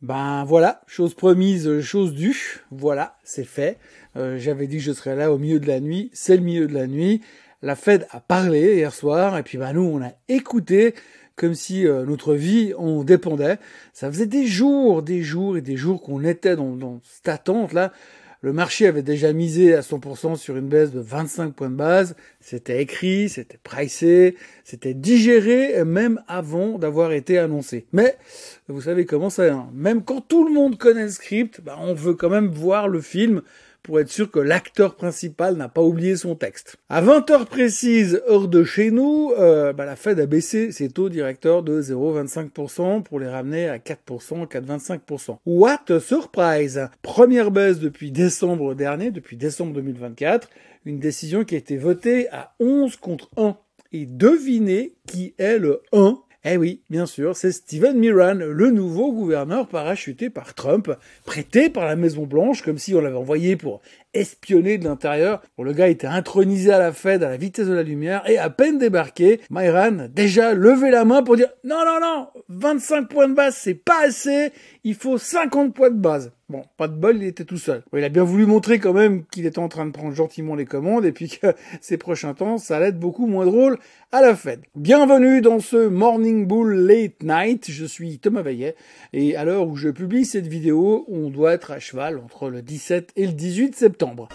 Ben voilà, chose promise, chose due. Voilà, c'est fait. J'avais dit que je serais là au milieu de la nuit. C'est le milieu de la nuit. La Fed a parlé hier soir et puis ben nous on a écouté comme si notre vie en dépendait. Ça faisait des jours et des jours qu'on était dans cette attente là. Le marché avait déjà misé à 100% sur une baisse de 25 points de base. C'était écrit, c'était pricé, c'était digéré, même avant d'avoir été annoncé. Mais, vous savez comment c'est, hein. Même quand tout le monde connaît le script, on veut quand même voir le film pour être sûr que l'acteur principal n'a pas oublié son texte. À 20 heures précises, heure de chez nous, la Fed a baissé ses taux directeurs de 0,25% pour les ramener à 4%, 4,25%. What a surprise! Première baisse depuis décembre dernier, depuis décembre 2024, une décision qui a été votée à 11 contre 1. Et devinez qui est le 1? Eh oui, bien sûr, c'est Steven Miran, le nouveau gouverneur parachuté par Trump, prêté par la Maison-Blanche, comme si on l'avait envoyé pour espionner de l'intérieur. Bon, le gars était intronisé à la Fed à la vitesse de la lumière, et à peine débarqué, Miran a déjà levé la main pour dire « Non, 25 points de base, c'est pas assez, il faut 50 points de base ». Bon, pas de bol, il était tout seul. Il a bien voulu montrer quand même qu'il était en train de prendre gentiment les commandes et puis que ces prochains temps, ça allait être beaucoup moins drôle à la Fed. Bienvenue dans ce Morning Bull Late Night. Je suis Thomas Veillet et à l'heure où je publie cette vidéo, on doit être à cheval entre le 17 et le 18 septembre.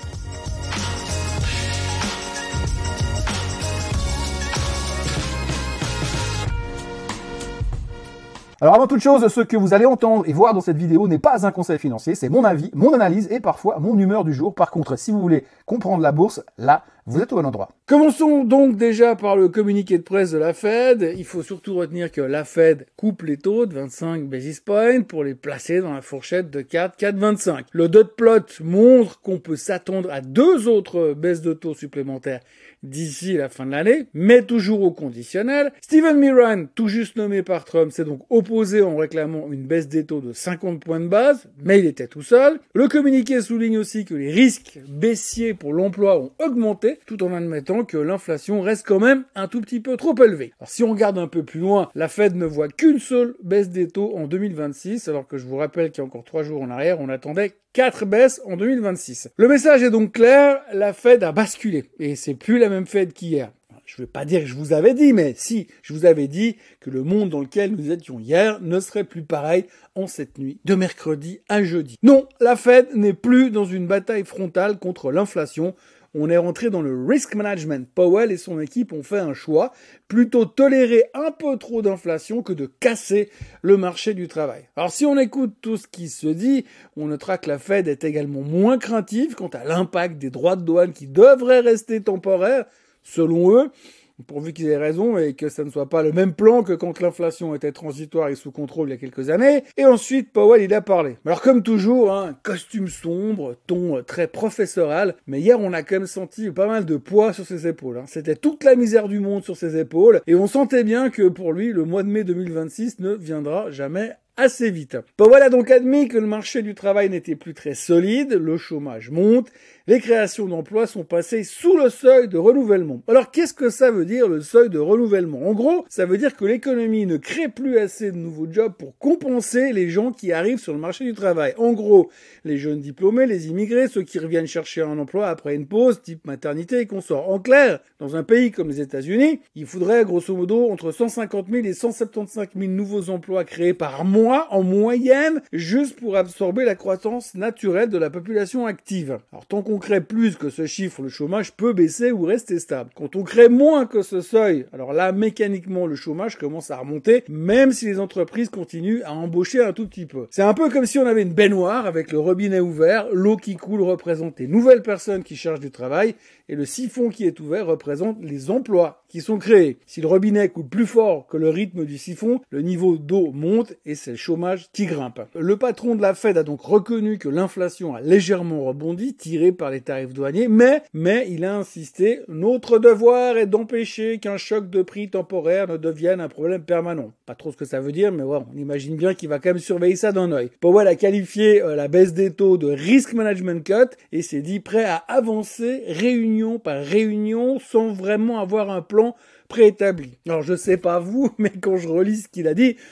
Alors avant toute chose, ce que vous allez entendre et voir dans cette vidéo n'est pas un conseil financier, c'est mon avis, mon analyse et parfois mon humeur du jour. Par contre, si vous voulez comprendre la bourse, là, vous êtes au bon endroit. Commençons donc déjà par le communiqué de presse de la Fed. Il faut surtout retenir que la Fed coupe les taux de 25 basis points pour les placer dans la fourchette de 4,25. Le dot plot montre qu'on peut s'attendre à 2 autres baisses de taux supplémentaires d'ici la fin de l'année, mais toujours au conditionnel. Steven Miran, tout juste nommé par Trump, s'est donc opposé en réclamant une baisse des taux de 50 points de base, mais il était tout seul. Le communiqué souligne aussi que les risques baissiers pour l'emploi ont augmenté, tout en admettant que l'inflation reste quand même un tout petit peu trop élevée. Alors si on regarde un peu plus loin, la Fed ne voit qu'une seule baisse des taux en 2026, alors que je vous rappelle qu'il y a encore 3 jours en arrière, on attendait 4 baisses en 2026. Le message est donc clair, la Fed a basculé, et c'est plus la même Fed qu'hier. Je ne veux pas dire que je vous avais dit, mais si, je vous avais dit que le monde dans lequel nous étions hier ne serait plus pareil en cette nuit, de mercredi à jeudi. Non, la Fed n'est plus dans une bataille frontale contre l'inflation. On est rentré dans le risk management. Powell et son équipe ont fait un choix, plutôt tolérer un peu trop d'inflation que de casser le marché du travail. Alors si on écoute tout ce qui se dit, on notera que la Fed est également moins craintive quant à l'impact des droits de douane qui devraient rester temporaires, selon eux, pourvu qu'ils aient raison et que ça ne soit pas le même plan que quand l'inflation était transitoire et sous contrôle il y a quelques années. Et ensuite, Powell, il a parlé. Alors comme toujours, costume sombre, ton très professoral, mais hier on a quand même senti pas mal de poids sur ses épaules. C'était toute la misère du monde sur ses épaules, et on sentait bien que pour lui, le mois de mai 2026 ne viendra jamais assez vite. Powell a donc admis que le marché du travail n'était plus très solide, le chômage monte, les créations d'emplois sont passées sous le seuil de renouvellement. Alors qu'est-ce que ça veut dire le seuil de renouvellement? En gros, ça veut dire que l'économie ne crée plus assez de nouveaux jobs pour compenser les gens qui arrivent sur le marché du travail. En gros, les jeunes diplômés, les immigrés, ceux qui reviennent chercher un emploi après une pause, type maternité et consorts. En clair, dans un pays comme les États-Unis, il faudrait grosso modo entre 150 000 et 175 000 nouveaux emplois créés par mois en moyenne, juste pour absorber la croissance naturelle de la population active. Alors tant qu'on crée plus que ce chiffre, le chômage peut baisser ou rester stable. Quand on crée moins que ce seuil, alors là, mécaniquement, le chômage commence à remonter, même si les entreprises continuent à embaucher un tout petit peu. C'est un peu comme si on avait une baignoire avec le robinet ouvert, l'eau qui coule représente les nouvelles personnes qui cherchent du travail, et le siphon qui est ouvert représente les emplois qui sont créés. Si le robinet coule plus fort que le rythme du siphon, le niveau d'eau monte et c'est le chômage qui grimpe. Le patron de la Fed a donc reconnu que l'inflation a légèrement rebondi, tiré par les tarifs douaniers, mais il a insisté, notre devoir est d'empêcher qu'un choc de prix temporaire ne devienne un problème permanent. Pas trop ce que ça veut dire, mais ouais, on imagine bien qu'il va quand même surveiller ça d'un œil. Powell a qualifié la baisse des taux de risk management cut et s'est dit prêt à avancer réunion par réunion sans vraiment avoir un plan préétabli. Alors je sais pas vous, mais quand je relis ce qu'il a dit,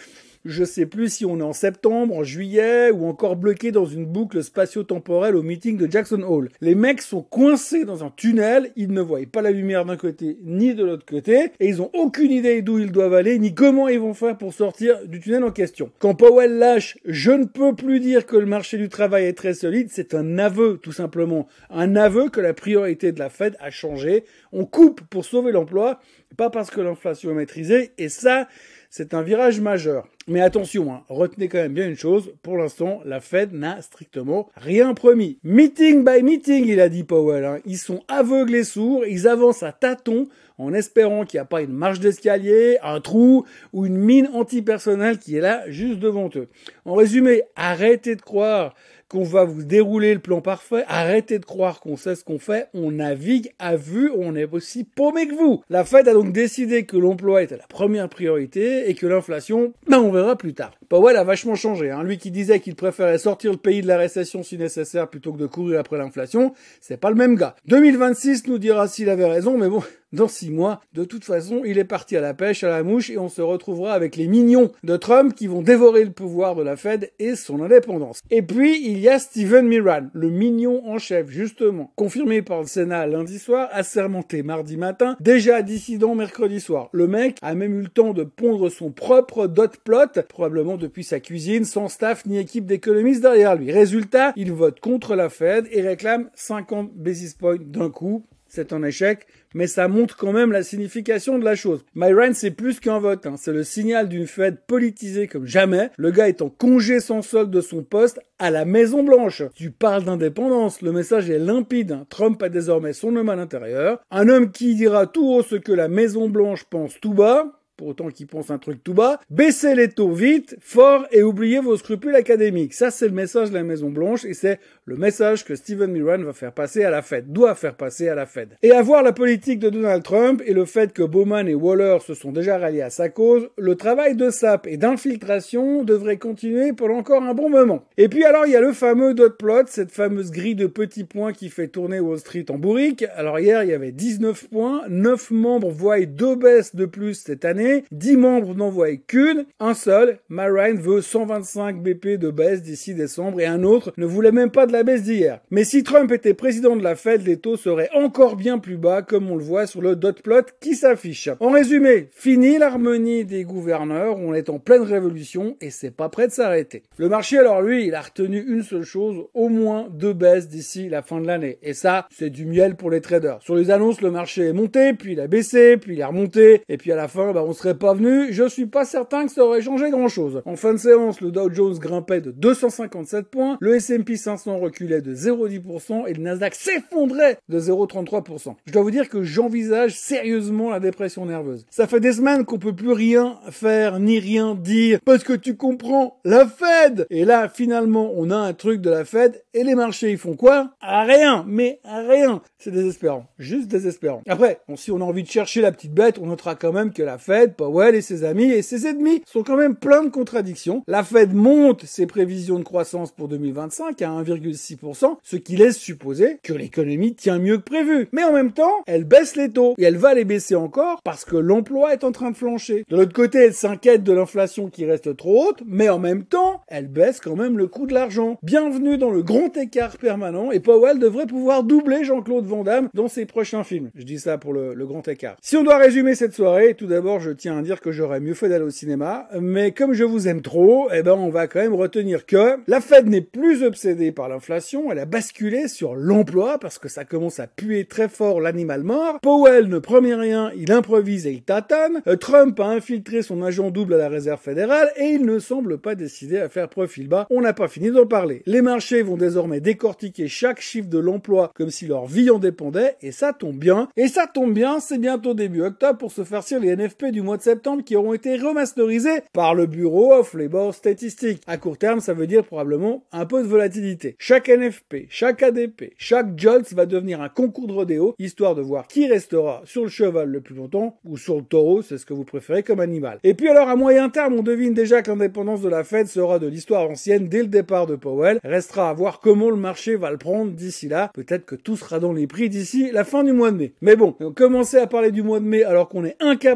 Je sais plus si on est en septembre, en juillet, ou encore bloqué dans une boucle spatio-temporelle au meeting de Jackson Hole. Les mecs sont coincés dans un tunnel, ils ne voient pas la lumière d'un côté ni de l'autre côté, et ils ont aucune idée d'où ils doivent aller, ni comment ils vont faire pour sortir du tunnel en question. Quand Powell lâche « Je ne peux plus dire que le marché du travail est très solide », c'est un aveu, tout simplement. Un aveu que la priorité de la Fed a changé. On coupe pour sauver l'emploi, pas parce que l'inflation est maîtrisée, et ça, c'est un virage majeur. Mais attention, retenez quand même bien une chose, pour l'instant, la Fed n'a strictement rien promis. Meeting by meeting, il a dit Powell. Ils sont aveugles et sourds, ils avancent à tâtons en espérant qu'il n'y a pas une marche d'escalier, un trou ou une mine antipersonnelle qui est là juste devant eux. En résumé, arrêtez de croire qu'on va vous dérouler le plan parfait. Arrêtez de croire qu'on sait ce qu'on fait. On navigue à vue, on est aussi paumé que vous. La Fed a donc décidé que l'emploi était la première priorité et que l'inflation, on verra plus tard. Powell a vachement changé. Lui qui disait qu'il préférait sortir le pays de la récession si nécessaire plutôt que de courir après l'inflation, c'est pas le même gars. 2026 nous dira s'il avait raison, mais bon, dans 6 mois, de toute façon, il est parti à la pêche, à la mouche, et on se retrouvera avec les mignons de Trump qui vont dévorer le pouvoir de la Fed et son indépendance. Et puis, il y a Steven Miran, le mignon en chef, justement, confirmé par le Sénat lundi soir, assermenté mardi matin, déjà dissident mercredi soir. Le mec a même eu le temps de pondre son propre dot plot, probablement depuis sa cuisine, sans staff ni équipe d'économistes derrière lui. Résultat, il vote contre la Fed et réclame 50 basis points d'un coup. C'est un échec, mais ça montre quand même la signification de la chose. Miran, c'est plus qu'un vote, c'est le signal d'une Fed politisée comme jamais. Le gars est en congé sans solde de son poste à la Maison Blanche. Tu parles d'indépendance, le message est limpide. Trump a désormais son homme à l'intérieur. Un homme qui dira tout haut ce que la Maison Blanche pense tout bas. Pour autant qu'il pense un truc tout bas, baissez les taux vite, fort et oubliez vos scrupules académiques. Ça, c'est le message de la Maison-Blanche et c'est le message que Steven Miran va faire passer à la Fed, doit faire passer à la Fed. Et à voir la politique de Donald Trump et le fait que Bowman et Waller se sont déjà ralliés à sa cause, le travail de sape et d'infiltration devrait continuer pendant encore un bon moment. Et puis alors, il y a le fameux dot plot, cette fameuse grille de petits points qui fait tourner Wall Street en bourrique. Alors hier, il y avait 19 points, 9 membres voient 2 baisses de plus cette année, 10 membres n'en voient qu'une, un seul, Miran veut 125 BP de baisse d'ici décembre et un autre ne voulait même pas de la baisse d'hier. Mais si Trump était président de la Fed, les taux seraient encore bien plus bas comme on le voit sur le dot plot qui s'affiche. En résumé, fini l'harmonie des gouverneurs, on est en pleine révolution et c'est pas prêt de s'arrêter. Le marché alors lui, il a retenu une seule chose, au moins 2 baisses d'ici la fin de l'année. Et ça, c'est du miel pour les traders. Sur les annonces, le marché est monté, puis il a baissé, puis il est remonté, et puis à la fin, on serait pas venu, je suis pas certain que ça aurait changé grand chose. En fin de séance, le Dow Jones grimpait de 257 points, le S&P 500 reculait de 0,10% et le Nasdaq s'effondrait de 0,33%. Je dois vous dire que j'envisage sérieusement la dépression nerveuse. Ça fait des semaines qu'on peut plus rien faire ni rien dire parce que tu comprends, la Fed! Et là, finalement, on a un truc de la Fed et les marchés, ils font quoi? Rien, mais rien. C'est désespérant. Juste désespérant. Après, si on a envie de chercher la petite bête, on notera quand même que la Fed, Powell et ses amis et ses ennemis sont quand même plein de contradictions. La Fed monte ses prévisions de croissance pour 2025 à 1,6%, ce qui laisse supposer que l'économie tient mieux que prévu. Mais en même temps, elle baisse les taux et elle va les baisser encore parce que l'emploi est en train de flancher. De l'autre côté, elle s'inquiète de l'inflation qui reste trop haute, mais en même temps, elle baisse quand même le coût de l'argent. Bienvenue dans le grand écart permanent et Powell devrait pouvoir doubler Jean-Claude Van Damme dans ses prochains films. Je dis ça pour le grand écart. Si on doit résumer cette soirée, tout d'abord, je tiens à dire que j'aurais mieux fait d'aller au cinéma, mais comme je vous aime trop, on va quand même retenir que la Fed n'est plus obsédée par l'inflation, elle a basculé sur l'emploi parce que ça commence à puer très fort l'animal mort. Powell ne promet rien, il improvise et il tâtonne. Trump a infiltré son agent double à la Réserve fédérale et il ne semble pas décidé à faire profil bas. On n'a pas fini d'en parler. Les marchés vont désormais décortiquer chaque chiffre de l'emploi comme si leur vie en dépendait et ça tombe bien. Et ça tombe bien, c'est bientôt début octobre pour se farcir les NFP du mois de septembre qui auront été remasterisés par le Bureau of Labor Statistics. À court terme, ça veut dire probablement un peu de volatilité. Chaque NFP, chaque ADP, chaque JOLTS va devenir un concours de rodéo, histoire de voir qui restera sur le cheval le plus longtemps, ou sur le taureau, c'est ce que vous préférez comme animal. Et puis alors, à moyen terme, on devine déjà que l'indépendance de la Fed sera de l'histoire ancienne dès le départ de Powell. Restera à voir comment le marché va le prendre d'ici là. Peut-être que tout sera dans les prix d'ici la fin du mois de mai. Mais bon, commencer à parler du mois de mai alors qu'on est incapable de savoir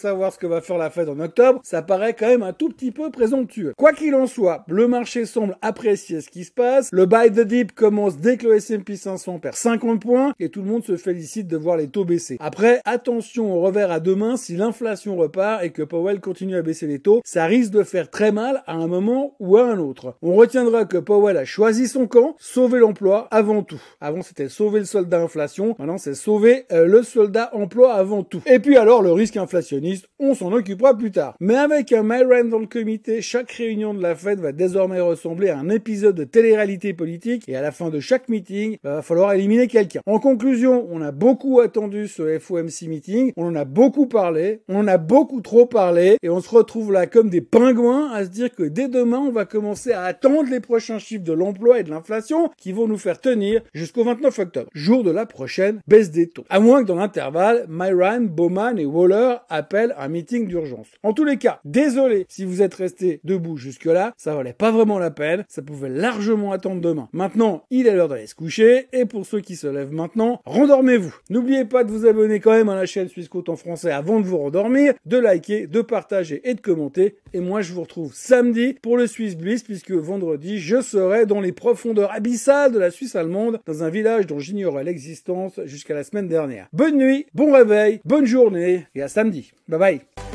savoir ce que va faire la Fed en octobre, ça paraît quand même un tout petit peu présomptueux. Quoi qu'il en soit, le marché semble apprécier ce qui se passe. Le buy the dip commence dès que le S&P 500 perd 50 points et tout le monde se félicite de voir les taux baisser. Après, attention au revers à deux mains, si l'inflation repart et que Powell continue à baisser les taux, ça risque de faire très mal à un moment ou à un autre. On retiendra que Powell a choisi son camp, sauver l'emploi avant tout. Avant c'était sauver le soldat inflation, maintenant c'est sauver le soldat emploi avant tout. Et puis alors le risque inflationniste, on s'en occupera plus tard. Mais avec un Myron dans le comité, chaque réunion de la Fed va désormais ressembler à un épisode de télé-réalité politique et à la fin de chaque meeting, va falloir éliminer quelqu'un. En conclusion, on a beaucoup attendu ce FOMC meeting, on en a beaucoup parlé, on en a beaucoup trop parlé et on se retrouve là comme des pingouins à se dire que dès demain, on va commencer à attendre les prochains chiffres de l'emploi et de l'inflation qui vont nous faire tenir jusqu'au 29 octobre, jour de la prochaine baisse des taux. À moins que dans l'intervalle, Myron, Bowman et Waller appellent un meeting d'urgence. En tous les cas, désolé si vous êtes resté debout jusque-là, ça valait pas vraiment la peine, ça pouvait largement attendre demain. Maintenant, il est l'heure d'aller se coucher et pour ceux qui se lèvent maintenant, rendormez-vous. N'oubliez pas de vous abonner quand même à la chaîne Suisse Côte en français avant de vous rendormir, de liker, de partager et de commenter. Et moi, je vous retrouve samedi pour le Swiss Bliss puisque vendredi, je serai dans les profondeurs abyssales de la Suisse allemande dans un village dont j'ignorais l'existence jusqu'à la semaine dernière. Bonne nuit, bon réveil, bonne journée et à samedi. Bye bye.